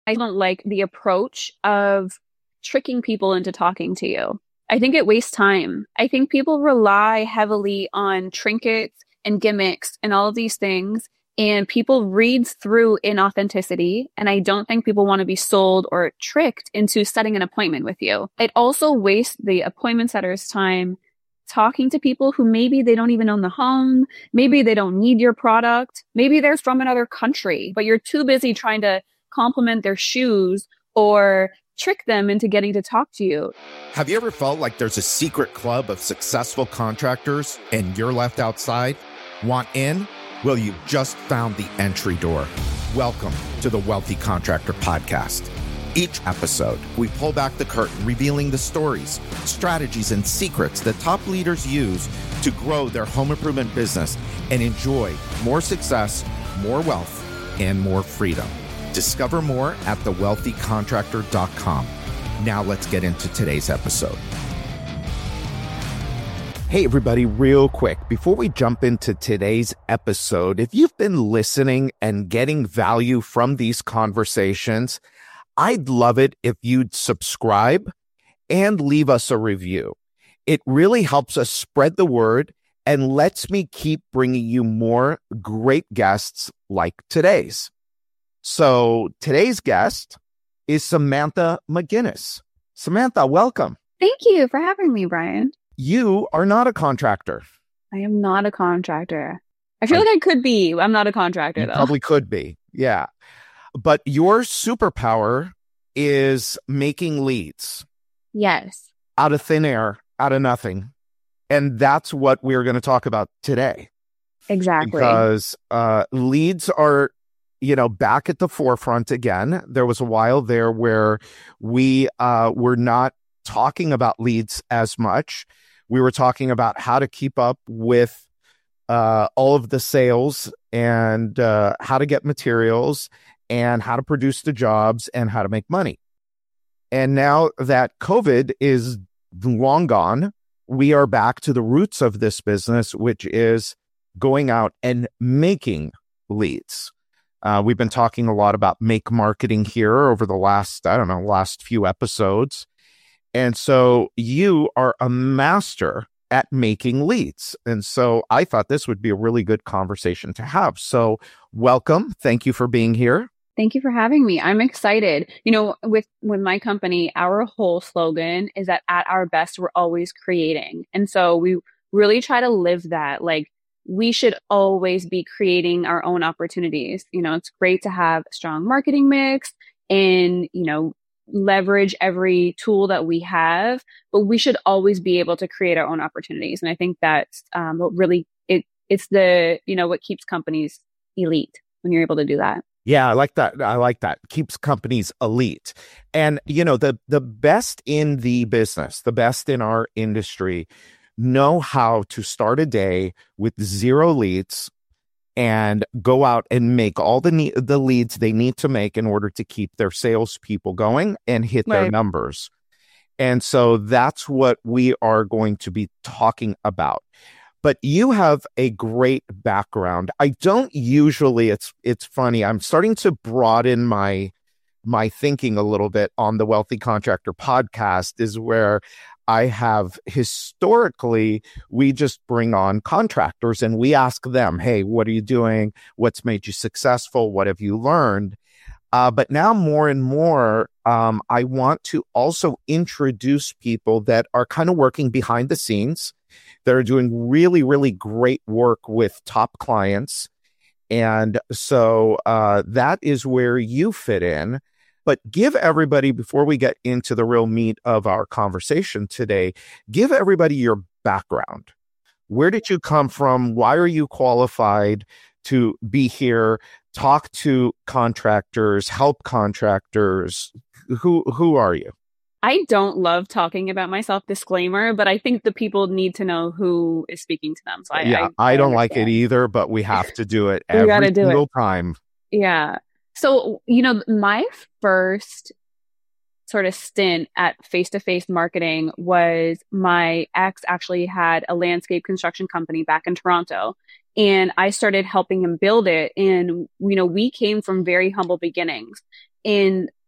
I don't like the approach of tricking people into talking to you. I think it wastes time. I think people rely heavily on trinkets and gimmicks and all of these things, and people read through inauthenticity. And I don't think people want to be sold or tricked into setting an appointment with you. It also wastes the appointment setter's time talking to people who maybe they don't even own the home. Maybe they don't need your product. Maybe they're from another country, but you're too busy trying to compliment their shoes or trick them into getting to talk to you. Have you ever felt like there's a secret club of successful contractors and you're left outside? Want in? Well, you just found the entry door. Welcome to the Wealthy Contractor Podcast. Each episode, we pull back the curtain, revealing the stories, strategies, and secrets that top leaders use to grow their home improvement business and enjoy more success, more wealth, and more freedom. Discover more at thewealthycontractor.com. Now let's get into today's episode. Hey, everybody, real quick, before we jump into today's episode, if you've been listening and getting value from these conversations, I'd love it if you'd subscribe and leave us a review. It really helps us spread the word and lets me keep bringing you more great guests like today's. So today's guest is Samantha McGinnis. Samantha, welcome. Thank you for having me, Brian. You are not a contractor. I am not a contractor. I feel like I could be. I'm not a contractor, though. Probably could be. Yeah. But your superpower is making leads. Yes. Out of thin air, out of nothing. And that's what we're going to talk about today. Exactly. Because leads are, back at the forefront again. There was a while there where we were not talking about leads as much. We were talking about how to keep up with all of the sales and how to get materials and how to produce the jobs and how to make money. And now that COVID is long gone, we are back to the roots of this business, which is going out and making leads. We've been talking a lot about make marketing here over the last few episodes. And so you are a master at making leads. And so I thought this would be a really good conversation to have. So welcome. Thank you for being here. Thank you for having me. I'm excited. With my company, our whole slogan is that at our best, we're always creating. And so we really try to live that. Like, we should always be creating our own opportunities. It's great to have a strong marketing mix and, leverage every tool that we have, but we should always be able to create our own opportunities. And I think that's what really, it's what keeps companies elite when you're able to do that. Yeah, I like that. Keeps companies elite. And, the best in the business, the best in our industry know how to start a day with 0 leads and go out and make all the leads they need to make in order to keep their salespeople going and hit their numbers. And so that's what we are going to be talking about. But you have a great background. I don't usually, it's funny, I'm starting to broaden my thinking a little bit on the Wealthy Contractor Podcast, is where I have historically, we just bring on contractors and we ask them, hey, what are you doing? What's made you successful? What have you learned? But now more and more, I want to also introduce people that are kind of working behind the scenes, that are doing really, really great work with top clients. And so that is where you fit in. But give everybody, before we get into the real meat of our conversation today, give everybody your background. Where did you come from? Why are you qualified to be here, talk to contractors, help contractors? Who are you? I don't love talking about myself, disclaimer, but I think the people need to know who is speaking to them. So I don't like it either, but we have to do it every single time. Yeah. So, my first sort of stint at face-to-face marketing was my ex actually had a landscape construction company back in Toronto, and I started helping him build it. And, we came from very humble beginnings. And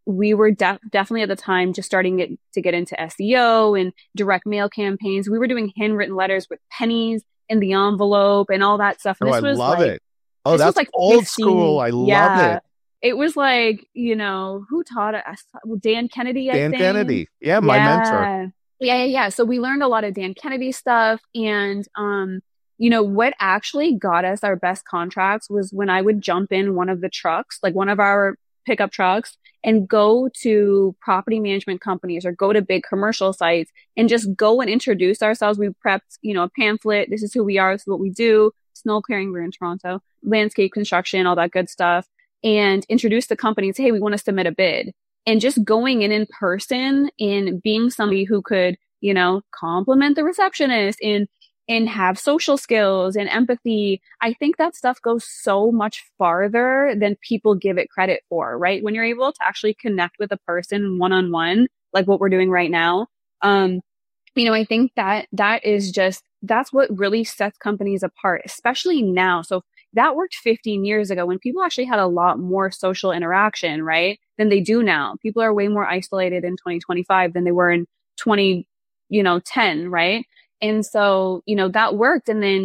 we were definitely at the time just starting to get into SEO and direct mail campaigns. We were doing handwritten letters with pennies in the envelope and all that stuff. And Oh, I this was love like, it. Oh, that's like old 15. school. I love Yeah. it. It was like, who taught us? Dan Kennedy, I Dan think. Kennedy. Yeah, my mentor. Yeah. Yeah. So we learned a lot of Dan Kennedy stuff. And, what actually got us our best contracts was when I would jump in one of the trucks, like one of our pickup trucks, and go to property management companies or go to big commercial sites and just go and introduce ourselves. We prepped, a pamphlet. This is who we are. This is what we do. Snow clearing. We're in Toronto, landscape construction, all that good stuff, and introduce the company and say, hey, we want to submit a bid. And just going in person and being somebody who could, compliment the receptionist and have social skills and empathy. I think that stuff goes so much farther than people give it credit for, right? When you're able to actually connect with a person one-on-one, like what we're doing right now, I think that's what really sets companies apart, especially now. So that worked 15 years ago when people actually had a lot more social interaction, right? Than they do now. People are way more isolated in 2025 than they were in 2010, right? And so, that worked. And then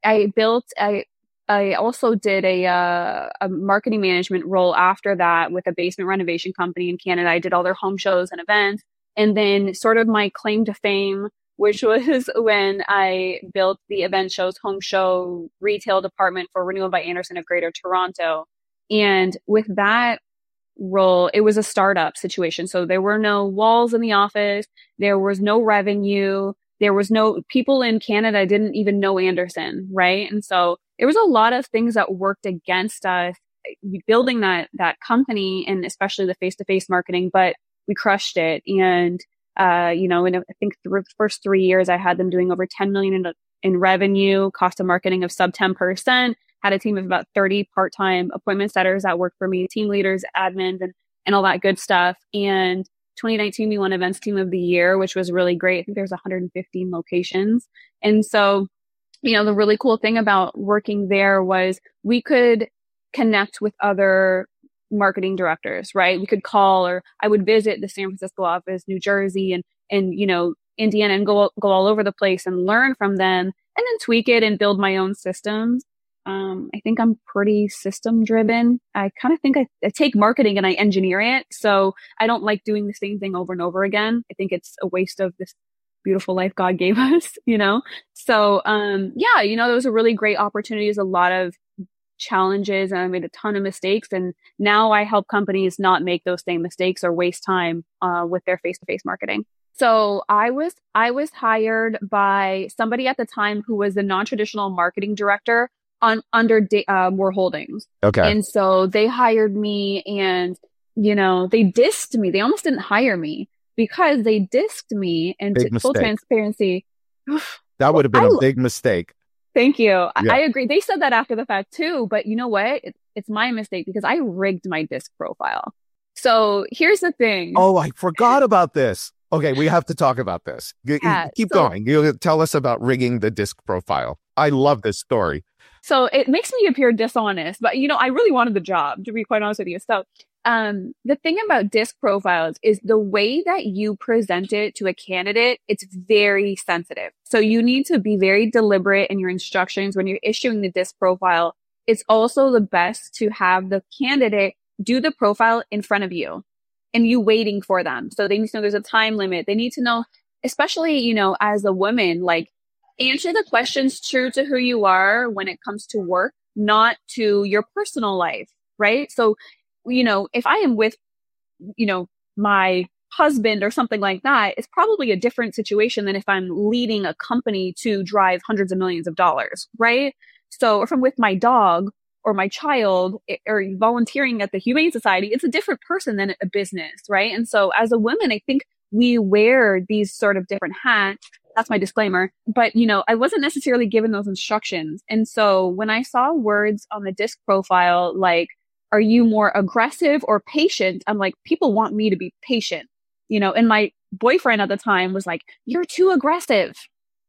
I also did a marketing management role after that with a basement renovation company in Canada. I did all their home shows and events. And then sort of my claim to fame, which was when I built the event shows, home show, retail department for Renewal by Andersen of Greater Toronto. And with that role, it was a startup situation. So there were no walls in the office. There was no revenue. There was no people in Canada didn't even know Andersen, right? And so there was a lot of things that worked against us building that company and especially the face-to-face marketing, but we crushed it. And, and I think the first 3 years I had them doing over 10 million in revenue, cost of marketing of sub 10%, had a team of about 30 part-time appointment setters that worked for me, team leaders, admins, and all that good stuff. And 2019, we won Events Team of the Year, which was really great. I think there's 115 locations. And so, the really cool thing about working there was we could connect with other marketing directors, right? We could call, or I would visit the San Francisco office, New Jersey, and Indiana, and go all over the place and learn from them, and then tweak it and build my own systems. I think I'm pretty system driven. I kind of think I take marketing and I engineer it. So I don't like doing the same thing over and over again. I think it's a waste of this beautiful life God gave us, So, those are really great opportunities, a lot of challenges, and I made a ton of mistakes. And now I help companies not make those same mistakes or waste time, with their face-to-face marketing. So I was hired by somebody at the time who was the non-traditional marketing director under Moore Holdings. Okay. And so they hired me and, they dissed me. They almost didn't hire me because they dissed me. And full transparency. That would have been a big mistake. Thank you. Yeah. I agree. They said that after the fact too, but you know what? It's my mistake because I rigged my disc profile. So here's the thing. Oh, I forgot about this. Okay, we have to talk about this. Keep going. You tell us about rigging the disc profile. I love this story. So it makes me appear dishonest, but I really wanted the job, to be quite honest with you. So the thing about disc profiles is the way that you present it to a candidate, it's very sensitive. So you need to be very deliberate in your instructions when you're issuing the disc profile. It's also the best to have the candidate do the profile in front of you and you waiting for them. So they need to know there's a time limit. They need to know, especially, as a woman, like, answer the questions true to who you are when it comes to work, not to your personal life, right? So, if I am with, my husband or something like that, it's probably a different situation than if I'm leading a company to drive hundreds of millions of dollars, right? So if I'm with my dog or my child or volunteering at the Humane Society, it's a different person than a business, right? And so as a woman, I think we wear these sort of different hats. That's my disclaimer. But, I wasn't necessarily given those instructions. And so when I saw words on the disc profile, like, are you more aggressive or patient? I'm like, people want me to be patient, and my boyfriend at the time was like, you're too aggressive.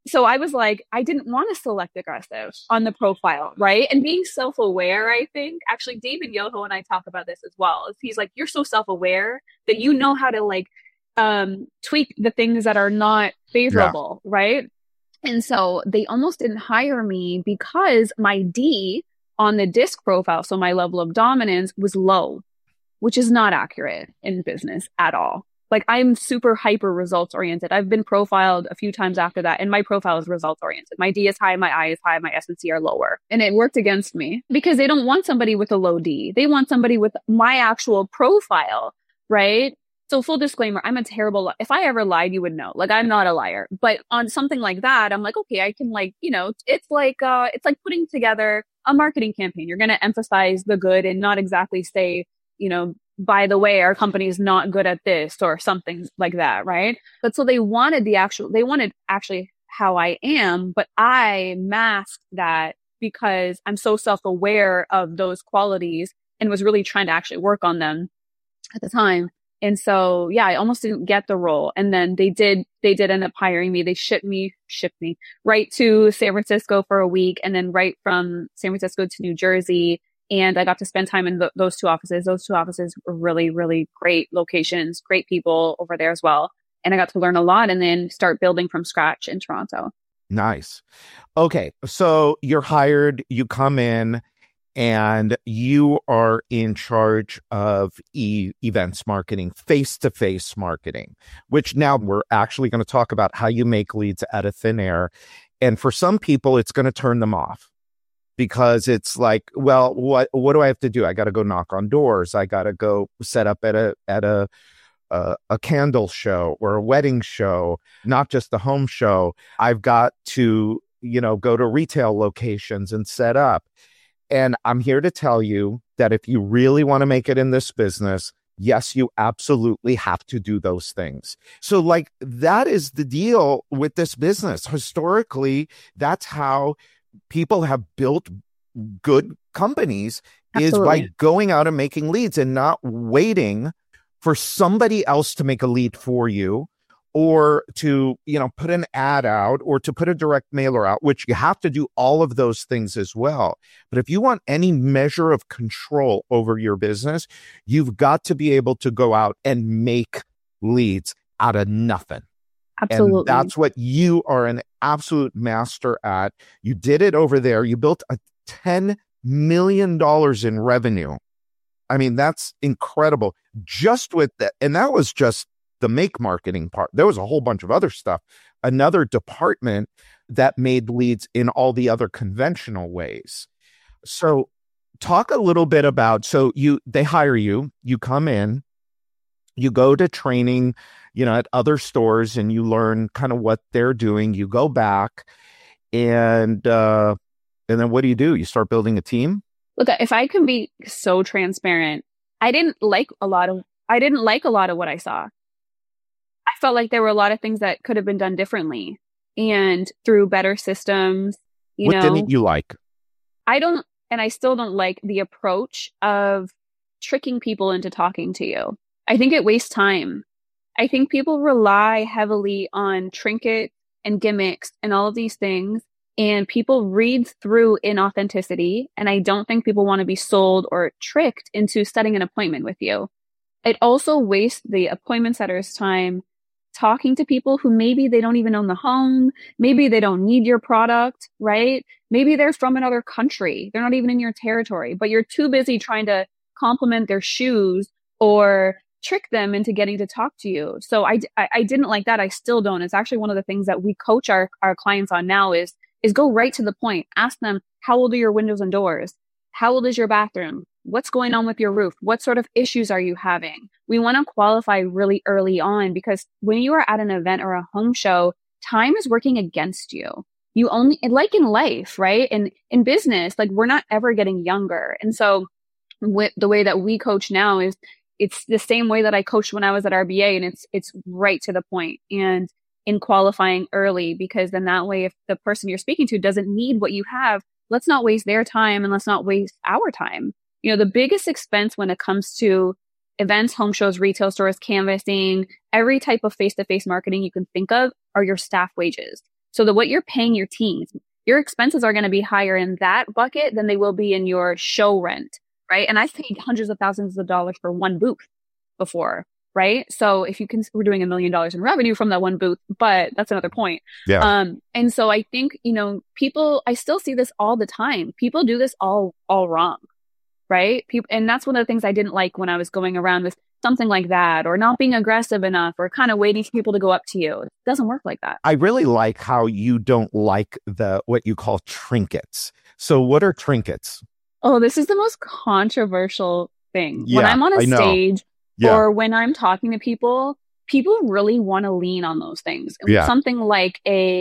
So I was like, I didn't want to select aggressive on the profile, right? And being self-aware, I think, actually David Yoho and I talk about this as well. He's like, you're so self-aware that you know how to like tweak the things that are not Yeah. favorable, right? And so they almost didn't hire me because my D on the disc profile, so my level of dominance was low, which is not accurate in business at all. Like I'm super hyper results oriented. I've been profiled a few times after that, and my profile is results oriented. My D is high, my I is high, my S and C are lower. And it worked against me because they don't want somebody with a low D. They want somebody with my actual profile, right? So full disclaimer, I'm a terrible, if I ever lied, you would know. Like I'm not a liar. But on something like that, I'm like, okay, I can like, it's like putting together a marketing campaign. You're going to emphasize the good and not exactly say, by the way, our company is not good at this or something like that, right? But so they wanted actually how I am, but I masked that because I'm so self-aware of those qualities and was really trying to actually work on them at the time. And so, yeah, I almost didn't get the role. And then they did end up hiring me. They shipped me right to San Francisco for a week and then right from San Francisco to New Jersey. And I got to spend time in those two offices. Those two offices were really, really great locations, great people over there as well. And I got to learn a lot and then start building from scratch in Toronto. Nice. Okay. So you're hired, you come in, and you are in charge of events marketing, face-to-face marketing, which now we're actually going to talk about how you make leads out of thin air. And for some people, it's going to turn them off because it's like, well, what do I have to do? I got to go knock on doors. I got to go set up at a candle show or a wedding show, not just a home show. I've got to, go to retail locations and set up. And I'm here to tell you that if you really want to make it in this business, yes, you absolutely have to do those things. So like that is the deal with this business. Historically, that's how people have built good companies. Absolutely. Is by going out and making leads and not waiting for somebody else to make a lead for you or to, put an ad out or to put a direct mailer out, which you have to do all of those things as well. But if you want any measure of control over your business, you've got to be able to go out and make leads out of nothing. Absolutely. And that's what you are an absolute master at. You did it over there. You built a $10 million in revenue. I mean, that's incredible. Just with that. And that was just the make marketing part. There was a whole bunch of other stuff. Another department that made leads in all the other conventional ways. So talk a little bit about, they hire you, you come in, you go to training, at other stores and you learn kind of what they're doing. You go back and then what do? You start building a team? Look, if I can be so transparent, I didn't like a lot of what I saw. I felt like there were a lot of things that could have been done differently and through better systems. What didn't you like? I still don't like the approach of tricking people into talking to you. I think it wastes time. I think people rely heavily on trinkets and gimmicks and all of these things, and people read through inauthenticity. And I don't think people want to be sold or tricked into setting an appointment with you. It also wastes the appointment setter's time talking to people who maybe they don't even own the home. Maybe they don't need your product, right? Maybe they're from another country. They're not even in your territory, but you're too busy trying to compliment their shoes or trick them into getting to talk to you. So I didn't like that. I still don't. It's actually one of the things that we coach our clients on now is go right to the point. Ask them, how old are your windows and doors? How old is your bathroom? What's going on with your roof? What sort of issues are you having? We want to qualify really early on because when you are at an event or a home show, time is working against you. You only, like in life, right? And in business, like we're not ever getting younger. And so with the way that we coach now is it's the same way that I coached when I was at RBA, and it's right to the point and in qualifying early, because then that way, if the person you're speaking to doesn't need what you have, let's not waste their time and let's not waste our time. The biggest expense when it comes to events, home shows, retail stores, canvassing, every type of face-to-face marketing you can think of are your staff wages. So what you're paying your teams, your expenses are going to be higher in that bucket than they will be in your show rent, right? And I've paid hundreds of thousands of dollars for one booth before, right? So if you can, we're doing $1 million in revenue from that one booth, but that's another point. Yeah. And so I think, people, I still see this all the time. People do this all wrong, right? And that's one of the things I didn't like when I was going around with something like that, or not being aggressive enough, or kind of waiting for people to go up to you. It doesn't work like that. I really like how you don't like what you call trinkets. So what are trinkets? Oh, this is the most controversial thing. Yeah, when I'm on a stage yeah. or when I'm talking to people really want to lean on those things. Yeah. Something like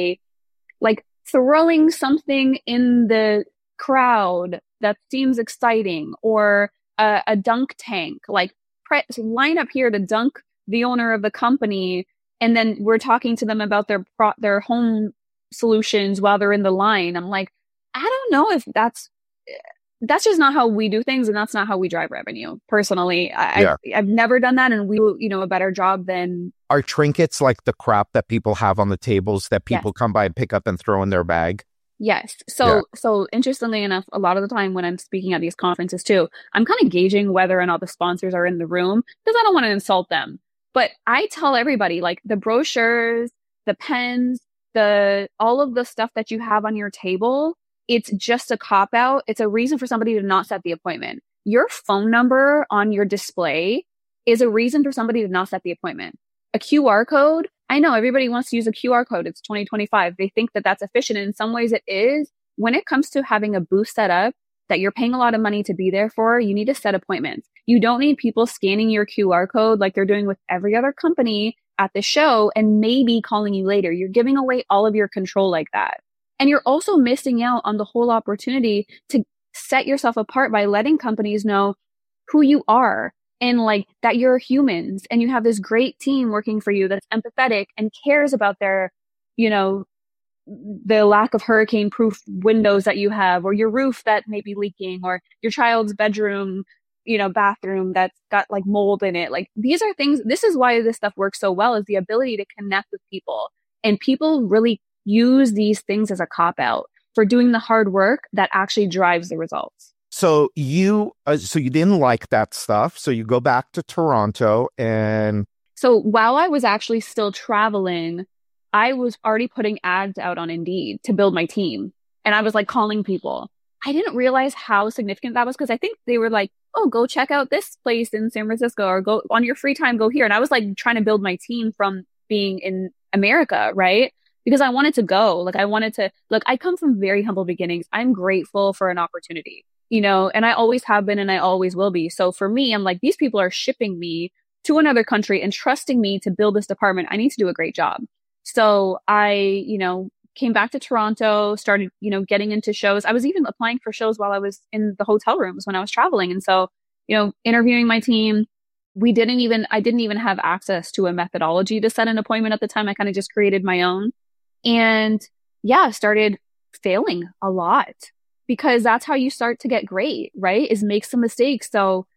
throwing something in the crowd that seems exciting, or a dunk tank, line up here to dunk the owner of the company, and then we're talking to them about their home solutions while they're in the line. I'm like, I don't know if that's just not how we do things, and that's not how we drive revenue. Personally, I've never done that, and we do a better job than. Are trinkets like the crap that people have on the tables that people come by and pick up and throw in their bag? Yes. So interestingly enough, a lot of the time when I'm speaking at these conferences too, I'm kind of gauging whether or not the sponsors are in the room, because I don't want to insult them. But I tell everybody, like, the brochures, the pens, all of the stuff that you have on your table, it's just a cop out. It's a reason for somebody to not set the appointment. Your phone number on your display is a reason for somebody to not set the appointment. A QR code, I know everybody wants to use a QR code. It's 2025. They think that that's efficient. And in some ways it is. When it comes to having a booth set up that you're paying a lot of money to be there for, you need to set appointments. You don't need people scanning your QR code like they're doing with every other company at the show and maybe calling you later. You're giving away all of your control like that. And you're also missing out on the whole opportunity to set yourself apart by letting companies know who you are, and that you're humans and you have this great team working for you that's empathetic and cares about their, the lack of hurricane proof windows that you have, or your roof that may be leaking, or your child's bedroom, bathroom that's got mold in it. These are things, this is why this stuff works so well, is the ability to connect with people. And people really use these things as a cop out for doing the hard work that actually drives the results. So you didn't like that stuff. So you go back to Toronto, and so while I was actually still traveling, I was already putting ads out on Indeed to build my team. And I was calling people. I didn't realize how significant that was, because I think they were like, oh, go check out this place in San Francisco, or go on your free time, go here. And I was trying to build my team from being in America, right? Because I wanted to go. I come from very humble beginnings. I'm grateful for an opportunity. And I always have been, and I always will be. So for me, I'm like, these people are shipping me to another country and trusting me to build this department. I need to do a great job. So I, came back to Toronto, started, getting into shows. I was even applying for shows while I was in the hotel rooms when I was traveling. And so, interviewing my team, I didn't even have access to a methodology to set an appointment at the time. I kind of just created my own, and started failing a lot. Because that's how you start to get great, right? Is make some mistakes. So,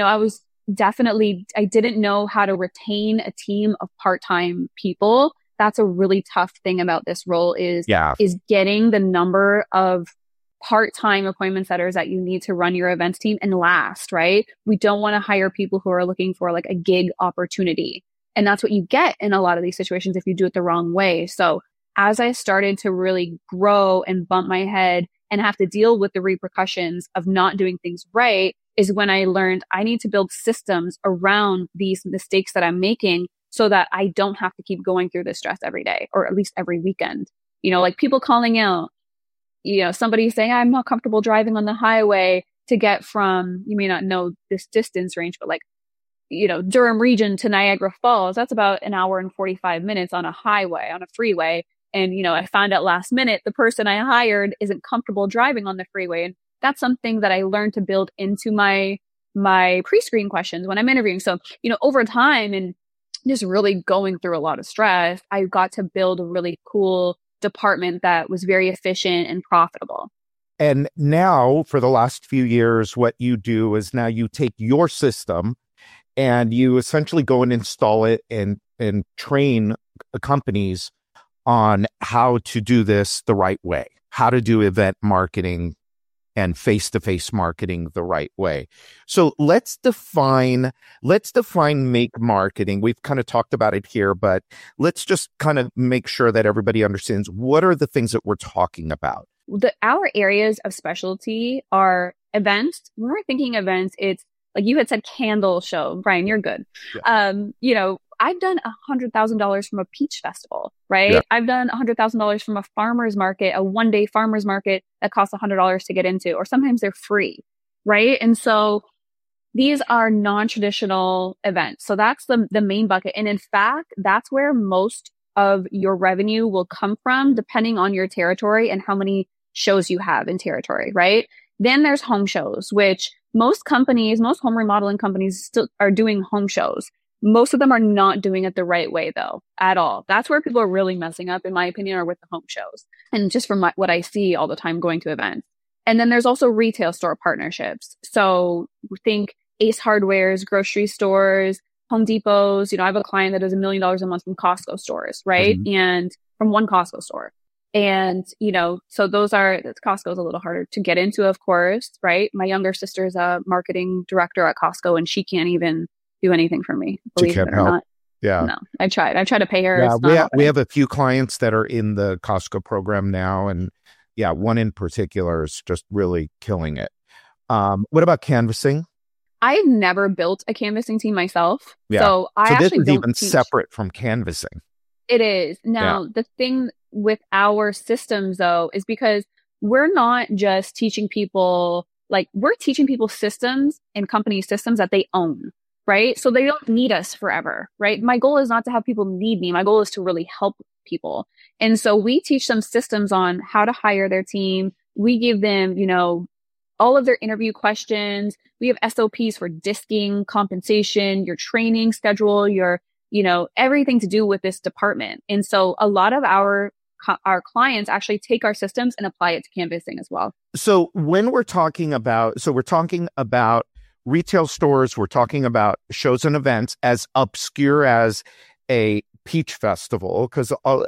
I didn't know how to retain a team of part-time people. That's a really tough thing about this role is getting the number of part-time appointment setters that you need to run your events team and last, right? We don't want to hire people who are looking for a gig opportunity. And that's what you get in a lot of these situations if you do it the wrong way. So as I started to really grow and bump my head and have to deal with the repercussions of not doing things right, is when I learned I need to build systems around these mistakes that I'm making so that I don't have to keep going through this stress every day, or at least every weekend. People calling out, somebody saying, I'm not comfortable driving on the highway to get from, you may not know this distance range, but Durham region to Niagara Falls, that's about an hour and 45 minutes on a highway, on a freeway. And, I found out last minute, the person I hired isn't comfortable driving on the freeway. And that's something that I learned to build into my pre-screen questions when I'm interviewing. So, over time and just really going through a lot of stress, I got to build a really cool department that was very efficient and profitable. And now for the last few years, what you do is now you take your system and you essentially go and install it and train companies on how to do this the right way, how to do event marketing and face-to-face marketing the right way. So let's define make marketing. We've kind of talked about it here, but let's just kind of make sure that everybody understands what are the things that we're talking about. Our areas of specialty are events. When we're thinking events, it's like you had said, candle show. Brian, you're good. Yeah. I've done $100,000 from a peach festival, right? Yeah. I've done $100,000 from a farmer's market, a one-day farmer's market that costs $100 to get into, or sometimes they're free, right? And so these are non-traditional events. So that's the main bucket. And in fact, that's where most of your revenue will come from, depending on your territory and how many shows you have in territory, right? Then there's home shows, which most home remodeling companies still are doing home shows. Most of them are not doing it the right way, though, at all. That's where people are really messing up, in my opinion, are with the home shows. And just from what I see all the time going to events. And then there's also retail store partnerships. So think Ace Hardwares, grocery stores, Home Depots. I have a client that does $1 million a month from Costco stores, right? Mm-hmm. And from one Costco store. And, so Costco's a little harder to get into, of course, right? My younger sister's a marketing director at Costco, and she can't even do anything for me, believe it or not. Yeah. No, I tried to pay her. Yeah, we have a few clients that are in the Costco program now. And yeah, one in particular is just really killing it. What about canvassing? I've never built a canvassing team myself. Yeah. So this is even separate from canvassing. It is. Now, the thing with our systems, though, is because we're not just teaching people, we're teaching people systems and company systems that they own. Right? So they don't need us forever, right? My goal is not to have people need me. My goal is to really help people. And so we teach them systems on how to hire their team. We give them, all of their interview questions. We have SOPs for disking, compensation, your training schedule, your, everything to do with this department. And so a lot of our clients actually take our systems and apply it to canvassing as well. So when we're talking about retail stores, we're talking about shows and events as obscure as a peach festival, because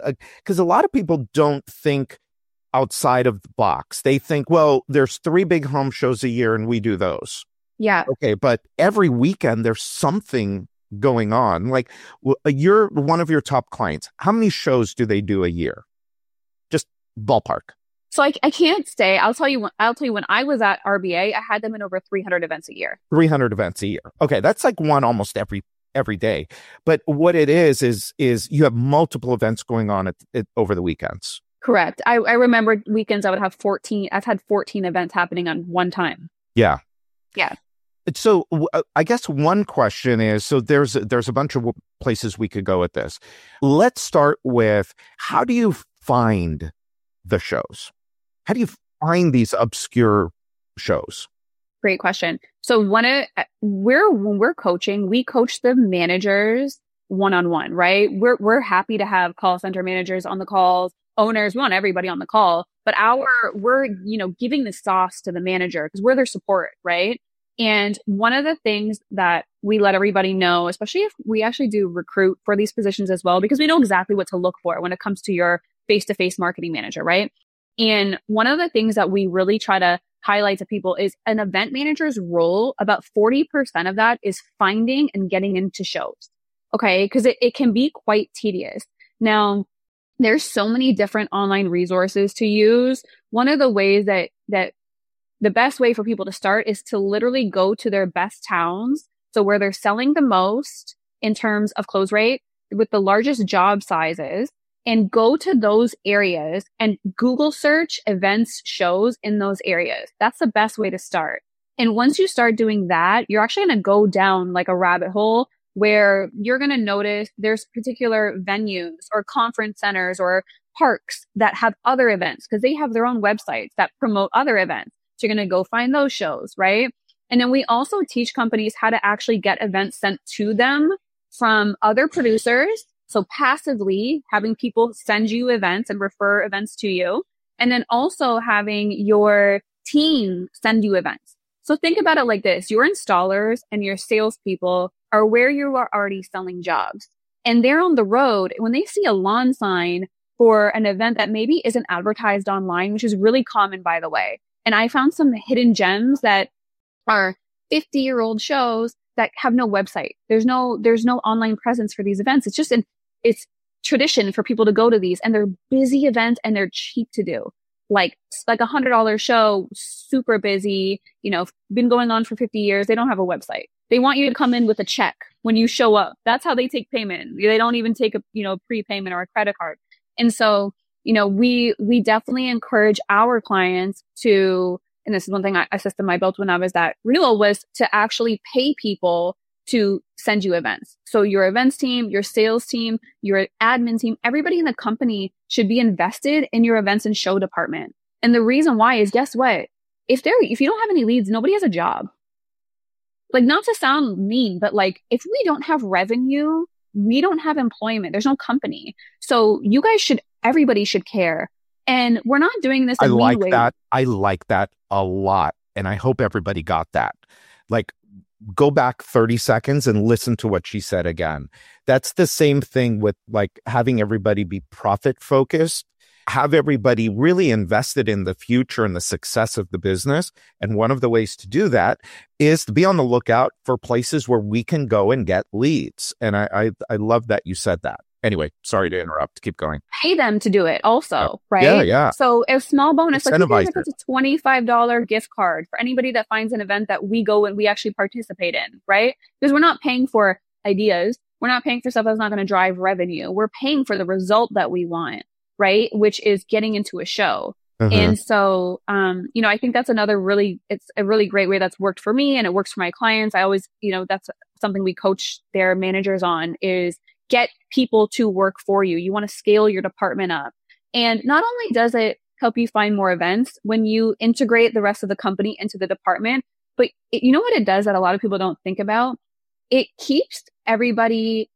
a lot of people don't think outside of the box. They think, well, there's 3 big home shows a year and we do those. Yeah. Okay, but every weekend there's something going on. You're one of your top clients. How many shows do they do a year? Just ballpark. So I can't say. I'll tell you when I was at RBA, I had them in over 300 events a year. 300 events a year. Okay, that's like one almost every day. But what it is you have multiple events going on over the weekends. Correct. I remember weekends I would have 14. I've had 14 events happening on one time. Yeah. Yeah. So I guess one question is, so there's a bunch of places we could go with this. Let's start with, how do you find the shows? How do you find these obscure shows? Great question. So when we're coaching, we coach the managers one-on-one, right? We're happy to have call center managers on the calls, owners. We want everybody on the call, but we're giving the sauce to the manager because we're their support, right? And one of the things that we let everybody know, especially if we actually do recruit for these positions as well, because we know exactly what to look for when it comes to your face-to-face marketing manager, right? And one of the things that we really try to highlight to people is an event manager's role. About 40% of that is finding and getting into shows. Okay. Because it can be quite tedious. Now, there's so many different online resources to use. One of the ways that the best way for people to start is to literally go to their best towns. So where they're selling the most in terms of close rate with the largest job sizes, and go to those areas and Google search events, shows in those areas. That's the best way to start. And once you start doing that, you're actually going to go down like a rabbit hole where you're going to notice there's particular venues or conference centers or parks that have other events because they have their own websites that promote other events. So you're going to go find those shows, right? And then we also teach companies how to actually get events sent to them from other producers. So passively having people send you events and refer events to you. And then also having your team send you events. So think about it like this. Your installers and your salespeople are where you are already selling jobs. And they're on the road. When they see a lawn sign for an event that maybe isn't advertised online, which is really common, by the way. And I found some hidden gems that are 50-year-old shows that have no website. There's no online presence for these events. It's tradition for people to go to these, and they're busy events and they're cheap to do. Like $100 show, super busy, been going on for 50 years. They don't have a website. They want you to come in with a check when you show up. That's how they take payment. They don't even take a prepayment or a credit card. And so, we definitely encourage our clients to, and this is one thing a system I built when I was at Renewal, was to actually pay people to send you events. So your events team, your sales team, your admin team, everybody in the company should be invested in your events and show department. And the reason why is, guess what? If you don't have any leads, nobody has a job. Like, not to sound mean, but like, if we don't have revenue, we don't have employment. There's no company. So everybody should care. And we're not doing this. I like that. I like that a lot. And I hope everybody got that. Like, go back 30 seconds and listen to what she said again. That's the same thing with like having everybody be profit focused, have everybody really invested in the future and the success of the business. And one of the ways to do that is to be on the lookout for places where we can go and get leads. And I love that you said that. Anyway, sorry to interrupt. Keep going. Pay them to do it also, right? Yeah. So a small bonus, like if it's a $25 gift card for anybody that finds an event that we go and we actually participate in, right? Because we're not paying for ideas. We're not paying for stuff that's not going to drive revenue. We're paying for the result that we want, right? Which is getting into a show. And so, I think that's it's a really great way that's worked for me, and it works for my clients. I always, that's something we coach their managers on, is get people to work for you. You want to scale your department up. And not only does it help you find more events when you integrate the rest of the company into the department, but you know what it does that a lot of people don't think about? It keeps everybody,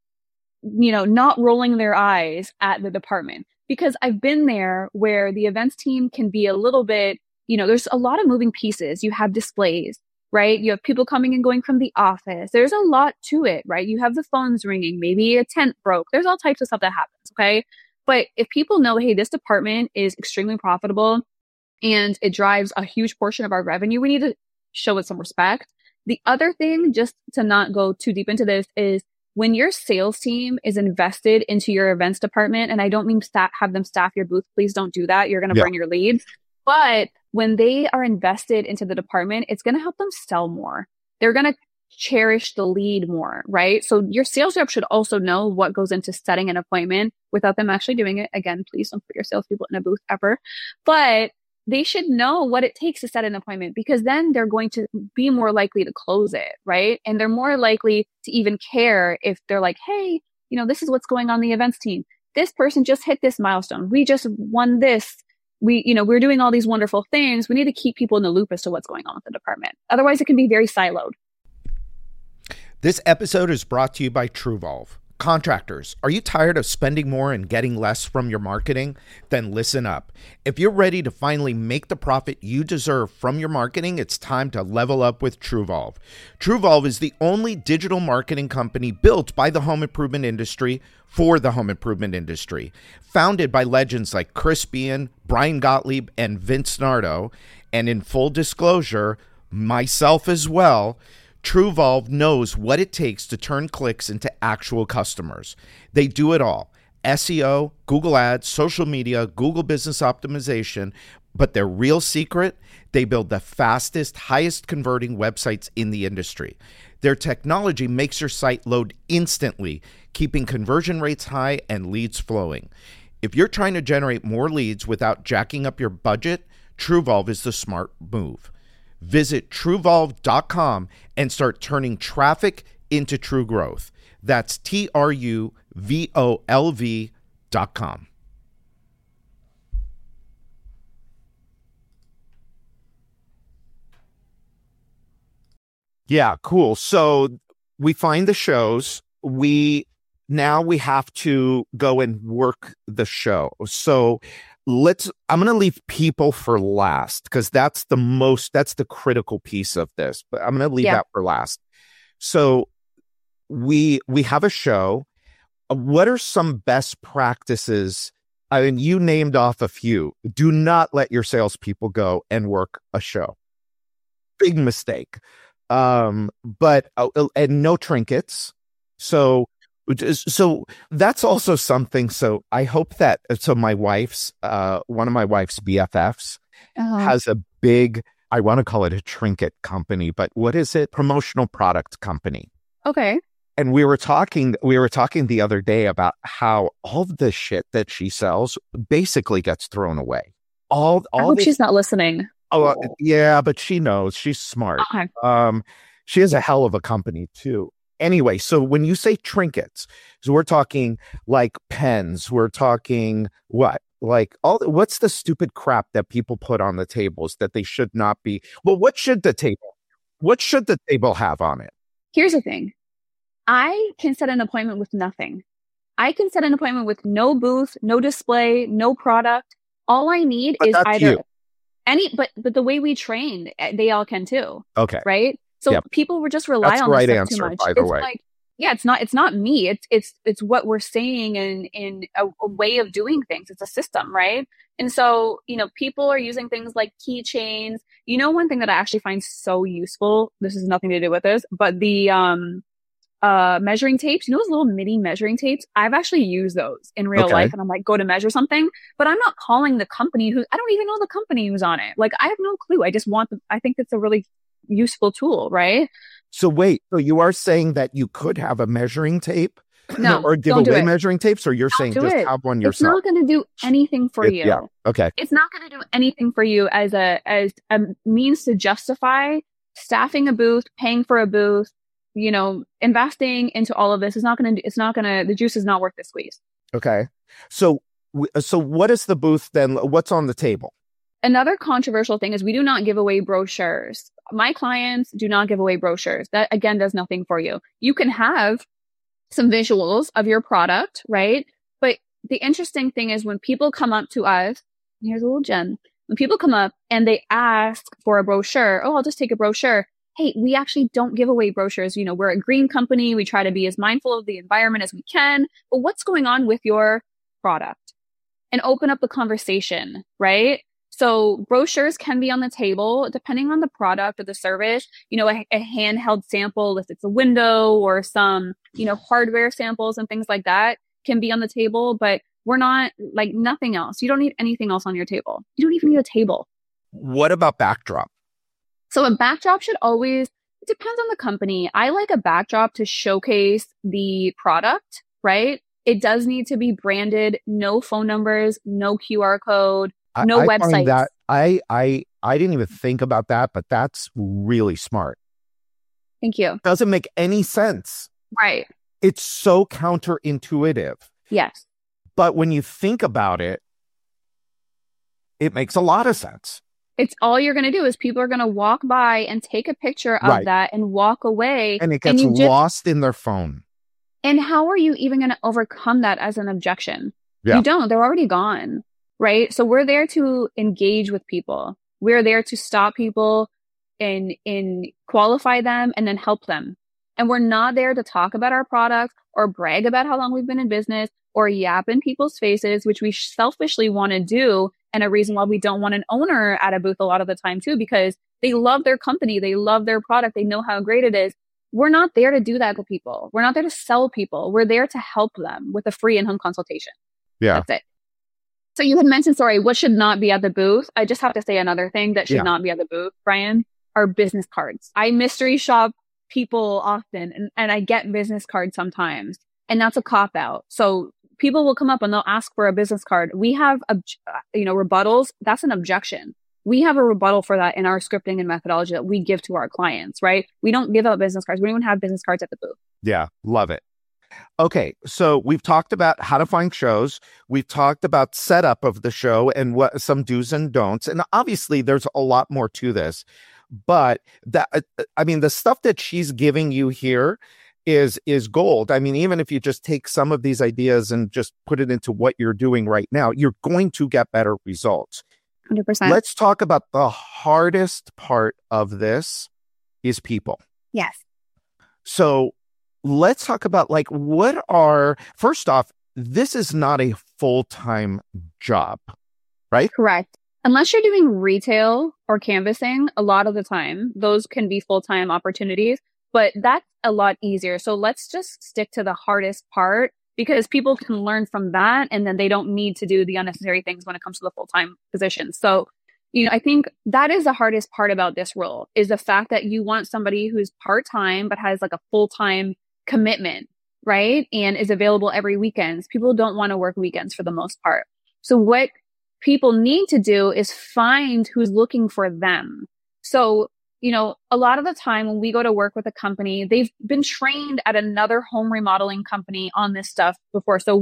not rolling their eyes at the department. Because I've been there where the events team can be a little bit, there's a lot of moving pieces. You have displays, right? You have people coming and going from the office. There's a lot to it, right? You have the phones ringing. Maybe a tent broke. There's all types of stuff that happens, okay? But if people know, hey, this department is extremely profitable and it drives a huge portion of our revenue, we need to show it some respect. The other thing, just to not go too deep into this, is when your sales team is invested into your events department, and I don't mean have them staff your booth, please don't do that. You're going to bring your leads. But when they are invested into the department, it's going to help them sell more. They're going to cherish the lead more, right? So your sales rep should also know what goes into setting an appointment without them actually doing it. Again, please don't put your salespeople in a booth ever. But they should know what it takes to set an appointment, because then they're going to be more likely to close it, right? And they're more likely to even care if they're like, hey, this is what's going on the events team. This person just hit this milestone. We just won this. We're doing all these wonderful things. We need to keep people in the loop as to what's going on with the department. Otherwise, it can be very siloed. This episode is brought to you by TrueVolve. Contractors, are you tired of spending more and getting less from your marketing? Then listen up. If you're ready to finally make the profit you deserve from your marketing, it's time to level up with TrueVolve. TrueVolve is the only digital marketing company built by the home improvement industry for the home improvement industry. Founded by legends like Chris Bean, Brian Gottlieb, and Vince Nardo, and in full disclosure, myself as well, TrueVolve knows what it takes to turn clicks into actual customers. They do it all: SEO, Google Ads, social media, Google Business Optimization. But their real secret, they build the fastest, highest converting websites in the industry. Their technology makes your site load instantly, keeping conversion rates high and leads flowing. If you're trying to generate more leads without jacking up your budget, TrueVolve is the smart move. Visit TrueVolve.com and start turning traffic into true growth. That's TrueVolve.com. Yeah, cool. So we find the shows. Now we have to go and work the show. So I'm going to leave people for last, because that's the critical piece of this, but I'm going to leave that for last. So we have a show. What are some best practices I mean, you named off a few. Do not let your salespeople go and work a show. Big mistake. But and no trinkets. So that's also something. So I hope that my wife's one of my wife's BFFs has a big, I want to call it a trinket company, but what is it? Promotional product company. Okay. And we were talking the other day about how all the shit that she sells basically gets thrown away. I hope she's not listening. Oh, yeah, but she knows. She's smart. Okay. She has a hell of a company too. Anyway, so when you say trinkets, so we're talking like pens, we're talking what? Like what's the stupid crap that people put on the tables that they should not be? Well, what should the table have on it? Here's the thing. I can set an appointment with nothing. I can set an appointment with no booth, no display, no product. All I need is either but the way we train, they all can too. Okay. Right? So people would just rely on right this answer, too much. By the way. Like, yeah, it's not me. It's what we're saying in a way of doing things. It's a system, right? And so, people are using things like keychains. One thing that I actually find so useful, this has nothing to do with this, but the measuring tapes, those little mini measuring tapes, I've actually used those in real life, and I'm like, go to measure something, but I'm not calling the company I don't even know the company who's on it. Like, I have no clue. I just I think it's a really useful tool, right? So wait, so you are saying that you could have a measuring tape? No, or give away measuring tapes, or you're saying just have one yourself? It's not going to do anything for you. Yeah. Okay. It's not going to do anything for you as a means to justify staffing a booth, paying for a booth, investing into all of this. The juice is not worth the squeeze. Okay. So what is the booth then? What's on the table? Another controversial thing is we do not give away brochures. My clients do not give away brochures. That, again, does nothing for you. You can have some visuals of your product, right? But the interesting thing is when people come up to us, here's a little gem. When people come up and they ask for a brochure, I'll just take a brochure. Hey, we actually don't give away brochures. We're a green company. We try to be as mindful of the environment as we can. But what's going on with your product? And open up the conversation, right? So brochures can be on the table, depending on the product or the service. A handheld sample, if it's a window or some, hardware samples and things like that can be on the table, but we're not like nothing else. You don't need anything else on your table. You don't even need a table. What about backdrop? So a backdrop it depends on the company. I like a backdrop to showcase the product, right? It does need to be branded, no phone numbers, no QR code. No websites. That I didn't even think about that, but that's really smart. Thank you. Doesn't make any sense. Right. It's so counterintuitive. Yes. But when you think about it, it makes a lot of sense. It's all you're going to do is people are going to walk by and take a picture of that and walk away. And it gets lost in their phone. And how are you even going to overcome that as an objection? Yeah. You don't. They're already gone. Right. So we're there to engage with people. We're there to stop people and qualify them and then help them. And we're not there to talk about our product or brag about how long we've been in business or yap in people's faces, which we selfishly want to do. And a reason why we don't want an owner at a booth a lot of the time too, because they love their company. They love their product. They know how great it is. We're not there to do that to people. We're not there to sell people. We're there to help them with a free in-home consultation. Yeah. That's it. So you had mentioned, what should not be at the booth? I just have to say another thing that should not be at the booth, Brian, are business cards. I mystery shop people often and I get business cards sometimes, and that's a cop out. So people will come up and they'll ask for a business card. We have, rebuttals. That's an objection. We have a rebuttal for that in our scripting and methodology that we give to our clients, right? We don't give out business cards. We don't even have business cards at the booth. Yeah. Love it. Okay, so we've talked about how to find shows. We've talked about setup of the show and what some do's and don'ts. And obviously, there's a lot more to this. But the stuff that she's giving you here is gold. I mean, even if you just take some of these ideas and just put it into what you're doing right now, you're going to get better results. 100%. Let's talk about the hardest part of this is people. Yes. So let's talk about first off, this is not a full-time job, right? Correct. Unless you're doing retail or canvassing, a lot of the time, those can be full-time opportunities, but that's a lot easier. So let's just stick to the hardest part because people can learn from that and then they don't need to do the unnecessary things when it comes to the full-time position. So, I think that is the hardest part about this role is the fact that you want somebody who's part-time but has like a full-time commitment, right? And is available every weekends. People don't want to work weekends for the most part. So what people need to do is find who's looking for them. So, a lot of the time when we go to work with a company, they've been trained at another home remodeling company on this stuff before. So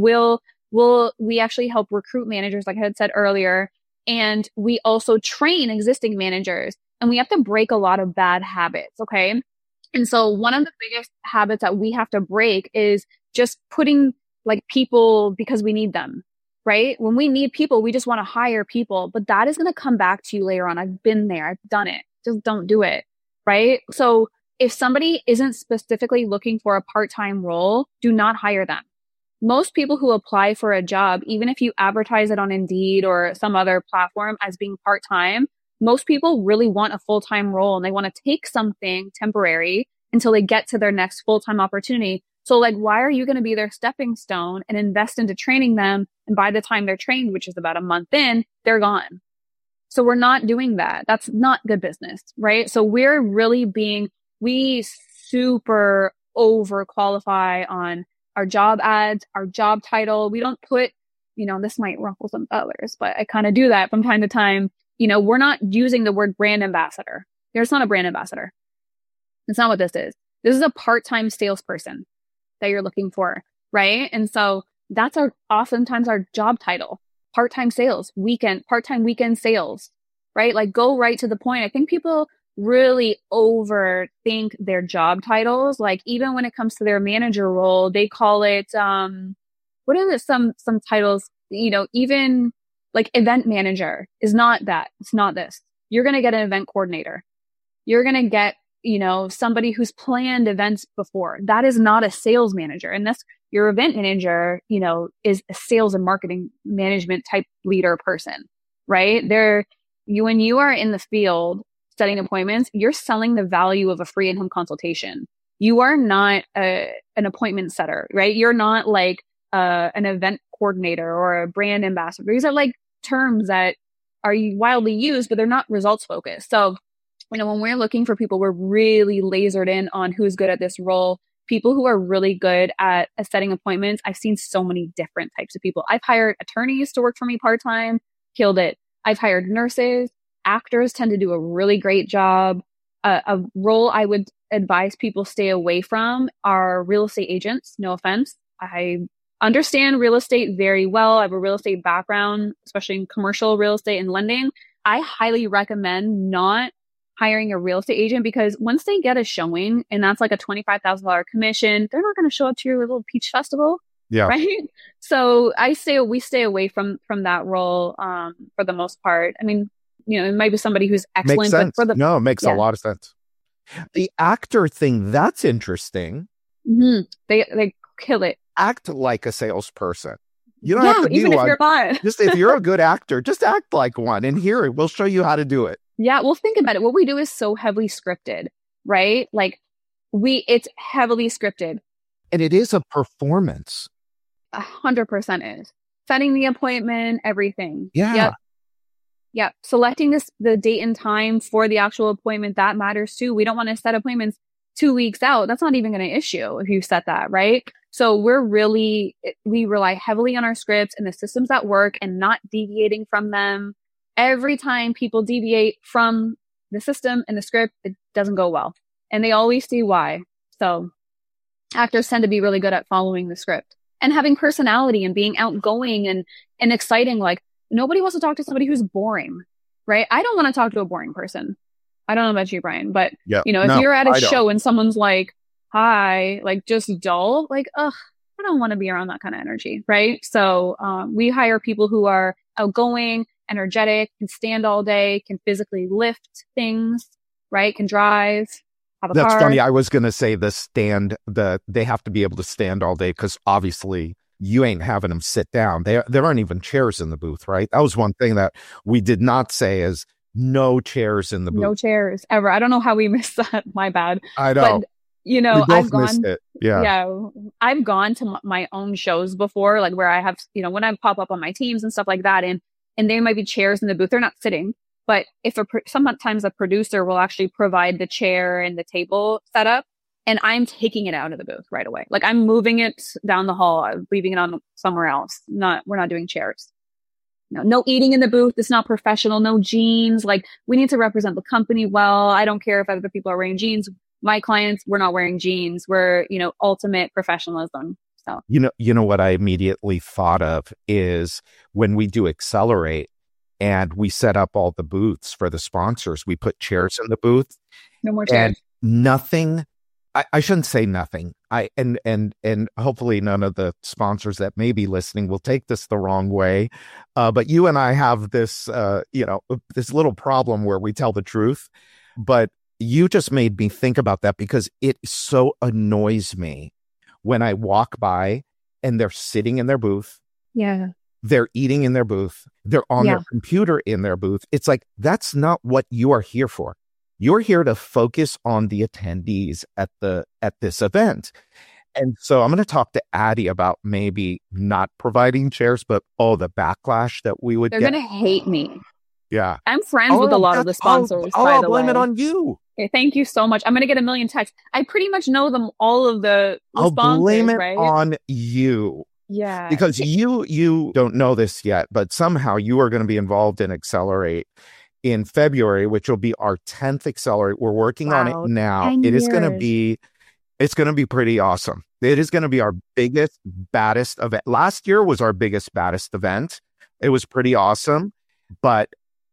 we actually help recruit managers, like I had said earlier, and we also train existing managers, and we have to break a lot of bad habits. Okay. And so one of the biggest habits that we have to break is just putting like people because we need them. Right? When we need people, we just want to hire people, but that is going to come back to you later on. I've been there. I've done it. Just don't do it. Right? So if somebody isn't specifically looking for a part-time role, do not hire them. Most people who apply for a job, even if you advertise it on Indeed or some other platform as being part-time, most people really want a full-time role and they want to take something temporary until they get to their next full-time opportunity. So like, why are you going to be their stepping stone and invest into training them? And by the time they're trained, which is about a month in, they're gone. So we're not doing that. That's not good business, right? So we super overqualify on our job ads, our job title. We don't put, this might ruffle some feathers, but I kind of do that from time to time. We're not using the word brand ambassador. There's not a brand ambassador. That's not what this is. This is a part-time salesperson that you're looking for, right? And so that's oftentimes our job title, part-time sales, part-time weekend sales, right? Like go right to the point. I think people really overthink their job titles. Like even when it comes to their manager role, they call it, what are some titles, even like event manager is not that. It's not this. You're going to get an event coordinator. You're going to get somebody who's planned events before. That is not a sales manager. And your event manager, is a sales and marketing management type leader person, right? When you are in the field setting appointments, you're selling the value of a free in-home consultation. You are not an appointment setter, right? You're not like an event coordinator or a brand ambassador. These are like terms that are wildly used, but they're not results focused. So when we're looking for people, we're really lasered in on who's good at this role. People who are really good at setting appointments. I've seen so many different types of people. I've hired attorneys to work for me part-time, killed it. I've hired nurses. Actors tend to do a really great job. A role I would advise people stay away from are real estate agents. No offense. I understand real estate very well. I have a real estate background, especially in commercial real estate and lending. I highly recommend not hiring a real estate agent because once they get a showing and that's like a $25,000 commission, they're not going to show up to your little peach festival. Yeah. Right. So we stay away from that role for the most part. I mean, it might be somebody who's excellent. Makes sense. But it makes a lot of sense. The actor thing, that's interesting. Mm-hmm. They kill it. Act like a salesperson. You don't have to even if you're not. Just if you're a good actor, just act like one. And here, we'll show you how to do it. Yeah, well, think about it. What we do is so heavily scripted, right? Like it's heavily scripted. And it is a performance. 100% is. Setting the appointment, everything. Yeah. Yep. Selecting the date and time for the actual appointment, that matters too. We don't want to set appointments 2 weeks out. That's not even going to issue if you set that, right? So we rely heavily on our scripts and the systems that work and not deviating from them. Every time people deviate from the system and the script, it doesn't go well. And they always see why. So actors tend to be really good at following the script and having personality and being outgoing and exciting. Like nobody wants to talk to somebody who's boring, right? I don't want to talk to a boring person. I don't know about you, Brian, but if you're at a show and someone's like, hi, like just dull, like, ugh, I don't want to be around that kind of energy, right? So we hire people who are outgoing, energetic, can stand all day, can physically lift things, right? Can drive, have a car. That's funny. I was going to say they have to be able to stand all day because obviously you ain't having them sit down. There aren't even chairs in the booth, right? That was one thing that we did not say is no chairs in the booth. No chairs ever. I don't know how we missed that. My bad. I know. But you We know, both missed it. Yeah. yeah, I've gone to my own shows before, like where I have, when I pop up on my teams and stuff like that, and there might be chairs in the booth. They're not sitting, but sometimes a producer will actually provide the chair and the table setup, and I'm taking it out of the booth right away. Like I'm moving it down the hall, I'm leaving it on somewhere else. We're not doing chairs. No eating in the booth. It's not professional. No jeans. Like we need to represent the company well. I don't care if other people are wearing jeans. My clients, we're not wearing jeans. We're, ultimate professionalism. So, you know what I immediately thought of is when we do Accelerate and we set up all the booths for the sponsors, we put chairs in the booth. No more chairs. And nothing, I shouldn't say nothing. And hopefully none of the sponsors that may be listening will take this the wrong way. But you and I have this, this little problem where we tell the truth. But you just made me think about that because it so annoys me when I walk by and they're sitting in their booth. Yeah. They're eating in their booth. They're on their computer in their booth. It's like, that's not what you are here for. You're here to focus on the attendees at this event. And so I'm going to talk to Addie about maybe not providing chairs, but the backlash that we would get. They're going to hate me. Yeah. I'm friends with a lot of the sponsors. I'll blame it on you. Okay, thank you so much. I'm going to get a million texts. I pretty much know them, all of the I'll sponsors, blame it right? on you. Yeah. Because you don't know this yet, but somehow you are going to be involved in Accelerate in February, which will be our 10th Accelerate. We're working on it now. It is going to be, it's going to be pretty awesome. It is going to be our biggest, baddest event. Last year was our biggest, baddest event. It was pretty awesome, but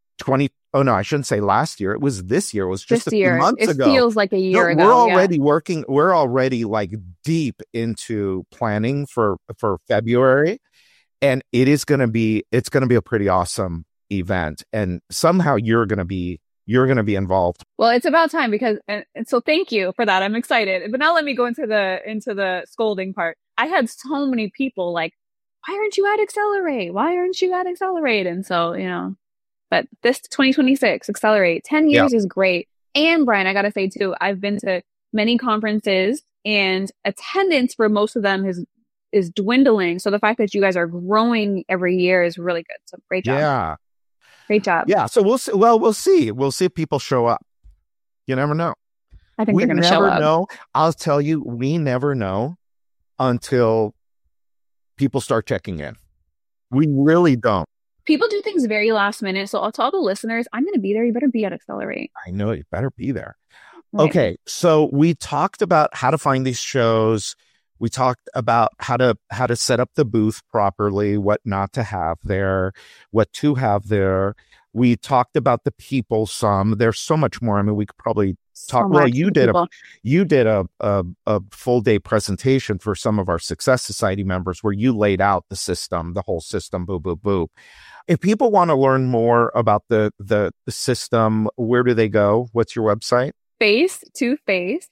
I shouldn't say last year. It was this year. It was just a few months ago. It feels like a year ago. We're already working. We're already like deep into planning for February, and it's going to be a pretty awesome event. And somehow you're going to be involved. Well, it's about time because, and so thank you for that. I'm excited. But now let me go into the scolding part. I had so many people like, why aren't you at Accelerate? Why aren't you at Accelerate? And so, but this 2026 Accelerate 10 years is great. And Brian, I got to say too, I've been to many conferences and attendance for most of them is dwindling. So the fact that you guys are growing every year is really good. So great job. Yeah. Great job. Yeah. So we'll see. Well, we'll see. We'll see if people show up. You never know. I think they're going to show up. We never know. I'll tell you, we never know until people start checking in. We really don't. People do things very last minute. So to all the listeners, I'm going to be there. You better be at Accelerate. I know you better be there. Right. Okay. So we talked about how to find these shows. We talked about how to set up the booth properly, what not to have there, what to have there. We talked about the people some. There's so much more. I mean, we could probably talk. Well, you did a full day presentation for some of our Success Society members where you laid out the system, the whole system, boo, boo, boo. If people want to learn more about the system, where do they go? What's your website? Face2Face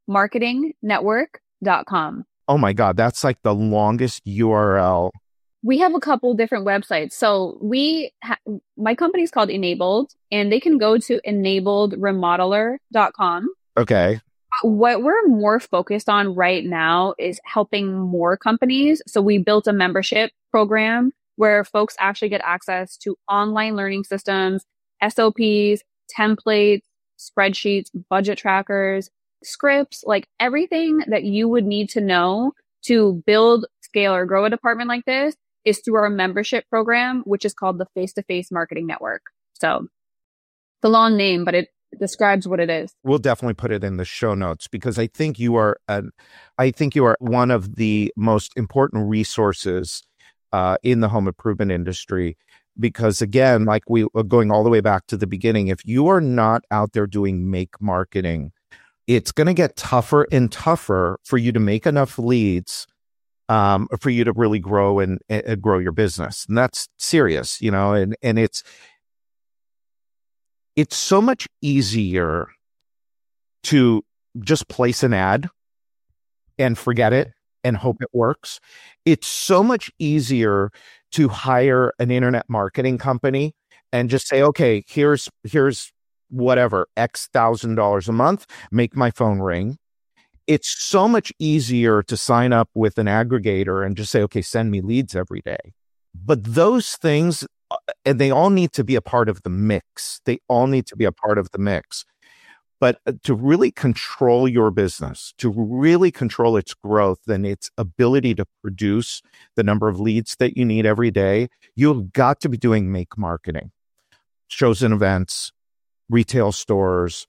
marketingnetwork.com. Oh my God, that's like the longest URL. We have a couple different websites. So my company is called Enabled, and they can go to enabledremodeler.com. Okay. What we're more focused on right now is helping more companies. So we built a membership program where folks actually get access to online learning systems, SOPs, templates, spreadsheets, budget trackers, scripts, like everything that you would need to know to build, scale, or grow a department like this is through our membership program, which is called the Face2Face Marketing Network. So it's a long name, but it describes what it is. We'll definitely put it in the show notes because I think you are one of the most important resources in the home improvement industry. Because again, like we are going all the way back to the beginning, if you are not out there doing make marketing, it's going to get tougher and tougher for you to make enough leads for you to really grow and grow your business. And that's serious, and it's so much easier to just place an ad and forget it and hope it works. It's so much easier to hire an internet marketing company and just say, okay, here's whatever, X $1,000 a month, make my phone ring. It's so much easier to sign up with an aggregator and just say, okay, send me leads every day. But those things, and they all need to be a part of the mix. They all need to be a part of the mix. But to really control your business, to really control its growth and its ability to produce the number of leads that you need every day, you've got to be doing make marketing, shows and events, retail stores.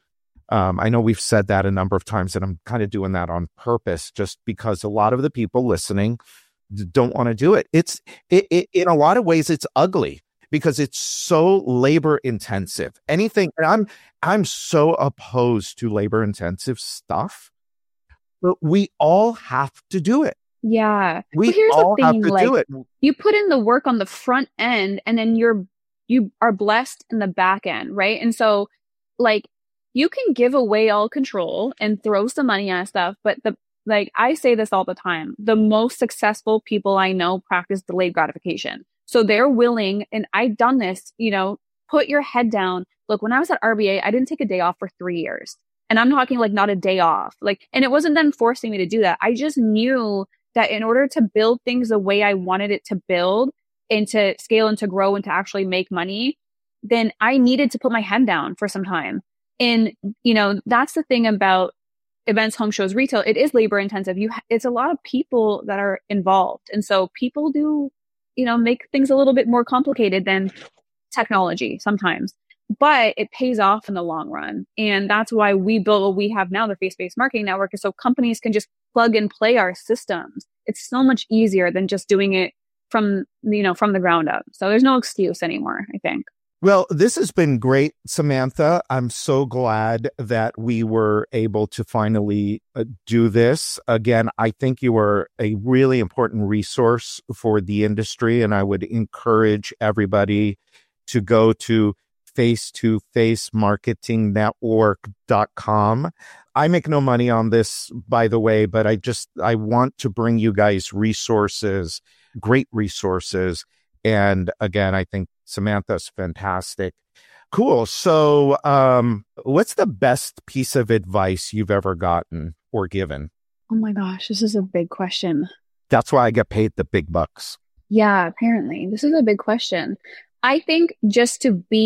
I know we've said that a number of times, and I'm kind of doing that on purpose just because a lot of the people listening don't want to do it. In a lot of ways, it's ugly because it's so labor intensive. Anything, and I'm so opposed to labor intensive stuff, but we all have to do it. Yeah. We here's all the thing, have to like, do it. You put in the work on the front end and then you are blessed in the back end, right? And so like you can give away all control and throw some money at stuff, but I say this all the time, the most successful people I know practice delayed gratification. So they're willing, and I've done this, put your head down. Look, when I was at RBA, I didn't take a day off for 3 years. And I'm talking like not a day off. And it wasn't them forcing me to do that. I just knew that in order to build things the way I wanted it to build and to scale and to grow and to actually make money, then I needed to put my head down for some time. And, that's the thing about events, home shows, retail. It is labor intensive. It's a lot of people that are involved. And so people do, make things a little bit more complicated than technology sometimes, but it pays off in the long run. And that's why we built what we have now, the Face-Based Marketing Network, is so companies can just plug and play our systems. It's so much easier than just doing it from the ground up. So there's no excuse anymore, I think. Well, this has been great, Samantha. I'm so glad that we were able to finally do this. Again, I think you are a really important resource for the industry, and I would encourage everybody to go to face-to-face-marketing-network.com. I make no money on this, by the way, but I want to bring you guys resources, great resources. And again, I think Samantha's fantastic. Cool. So what's the best piece of advice you've ever gotten or given? Oh my gosh, this is a big question. That's why I get paid the big bucks. Yeah, apparently. This is a big question. I think this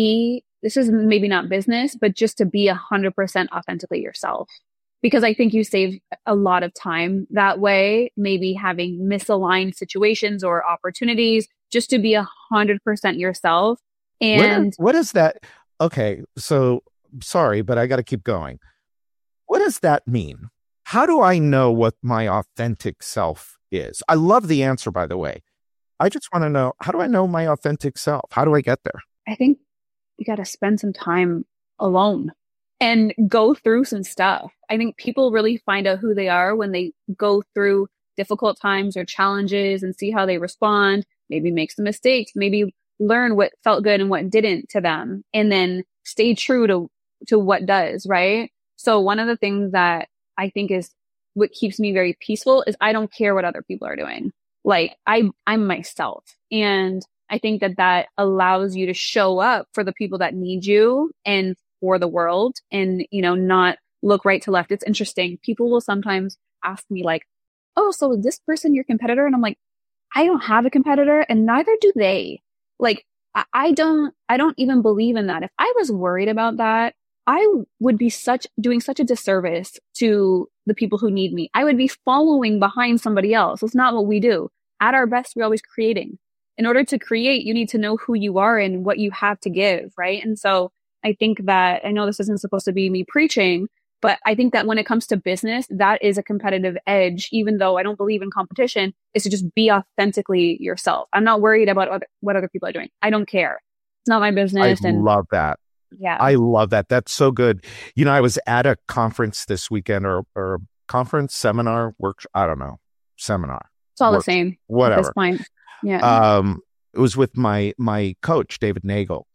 is maybe not business, but just to be 100% authentically yourself. Because I think you save a lot of time that way, maybe having misaligned situations or opportunities, just to be 100% yourself. And what is that? Okay, so sorry, but I got to keep going. What does that mean? How do I know what my authentic self is? I love the answer, by the way. I just want to know, how do I know my authentic self? How do I get there? I think you got to spend some time alone and go through some stuff. I think people really find out who they are when they go through difficult times or challenges and see how they respond, maybe make some mistakes, maybe learn what felt good and what didn't to them, and then stay true to what does, right? So one of the things that I think is what keeps me very peaceful is I don't care what other people are doing. Like I'm myself. And I think that allows you to show up for the people that need you and for the world, and, not look right to left. It's interesting. People will sometimes ask me like, oh, so is this person your competitor? And I'm like, I don't have a competitor and neither do they. Like, I don't even believe in that. If I was worried about that, I would be doing such a disservice to the people who need me. I would be following behind somebody else. It's not what we do. At our best, we're always creating. In order to create, you need to know who you are and what you have to give, right? And so I think that, I know this isn't supposed to be me preaching, but I think that when it comes to business, that is a competitive edge, even though I don't believe in competition, is to just be authentically yourself. I'm not worried about what other people are doing. I don't care. It's not my business. I love that. Yeah. I love that. That's so good. I was at a conference this weekend or conference, seminar, workshop, I don't know, seminar. It's all the same. Whatever. At this point. Yeah. It was with my coach, David Nagel.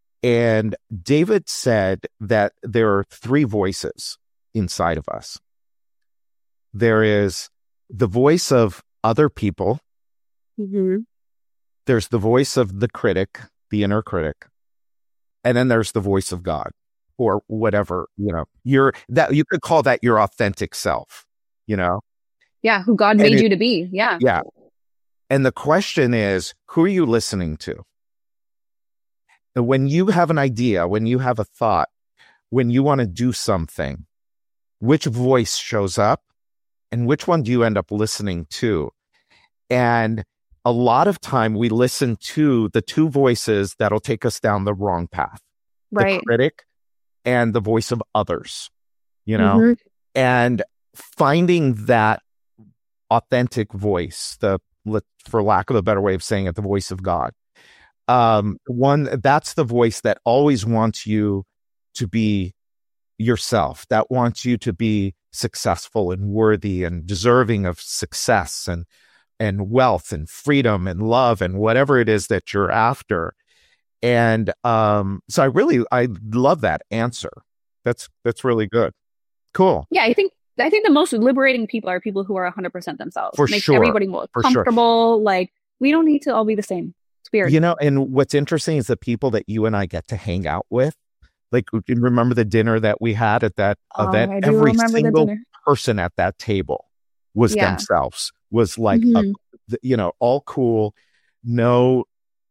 And David said that there are 3 voices inside of us. There is the voice of other people. Mm-hmm. There's the voice of the critic, the inner critic. And then there's the voice of God, or whatever, you could call that your authentic self, Yeah. Who God made you to be. Yeah. Yeah. And the question is, who are you listening to? When you have an idea, when you have a thought, when you want to do something, which voice shows up and which one do you end up listening to? And a lot of time we listen to the two voices that'll take us down the wrong path. Right. The critic and the voice of others, Mm-hmm. and finding that authentic voice, for lack of a better way of saying it, the voice of God. That's the voice that always wants you to be yourself, that wants you to be successful and worthy and deserving of success and wealth and freedom and love and whatever it is that you're after. And so I love that answer. That's really good. Cool. Yeah, I think the most liberating people are people who are 100% themselves. For Makes sure. everybody more comfortable. Sure. Like, we don't need to all be the same. It's weird. And what's interesting is the people that you and I get to hang out with. Like, remember the dinner that we had at that event? Every single person at that table was themselves, was like, all cool. No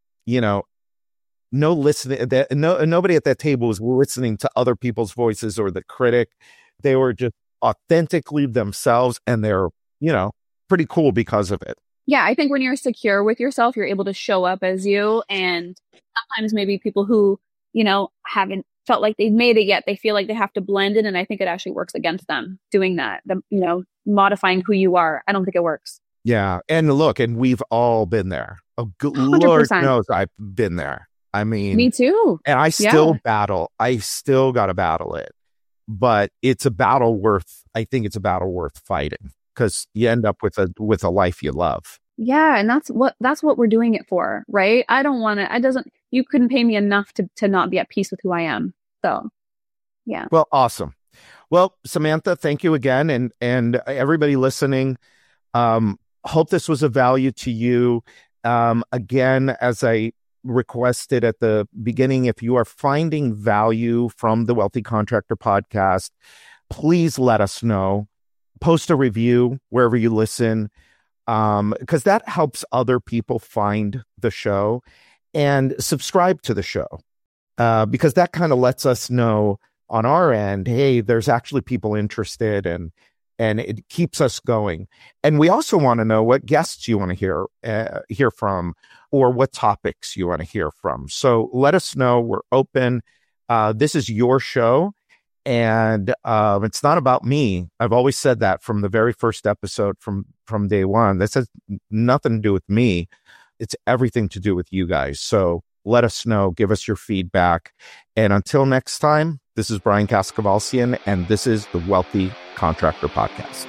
listening. Nobody at that table was listening to other people's voices or the critic. They were just authentically themselves, and they're, pretty cool because of it. Yeah, I think when you're secure with yourself, you're able to show up as you. And sometimes maybe people who, haven't felt like they've made it yet, they feel like they have to blend in. And I think it actually works against them doing that, modifying who you are. I don't think it works. Yeah. And look, and we've all been there. Oh, 100%. Lord knows I've been there. I mean, me too. And I still I still got to battle it, but it's a battle I think it's a battle worth fighting, because you end up with a life you love. Yeah. And that's what we're doing it for. Right. I don't want to, you couldn't pay me enough to not be at peace with who I am. So, yeah. Well, awesome. Well, Samantha, thank you again. And everybody listening, hope this was of value to you. Again, as I requested at the beginning, if you are finding value from the Wealthy Contractor podcast, please let us know. Post a review wherever you listen, because that helps other people find the show, and subscribe to the show, because that kind of lets us know on our end, hey, there's actually people interested, and it keeps us going. And we also want to know what guests you want to hear from, or what topics you want to hear from. So let us know. We're open. This is your show, and it's not about me. I've always said that from the very first episode, from day one. This has nothing to do with me. It's everything to do with you guys. So let us know. Give us your feedback. And until next time, this is Brian Kaskavalciyan, and this is the Wealthy Contractor Podcast.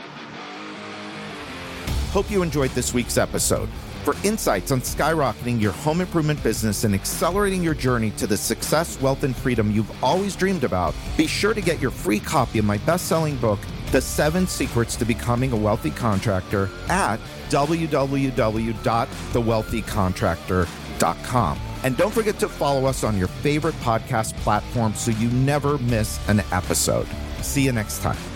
Hope you enjoyed this week's episode. For insights on skyrocketing your home improvement business and accelerating your journey to the success, wealth, and freedom you've always dreamed about, be sure to get your free copy of my best-selling book, The 7 Secrets to Becoming a Wealthy Contractor, at www.thewealthycontractor.com. And don't forget to follow us on your favorite podcast platform so you never miss an episode. See you next time.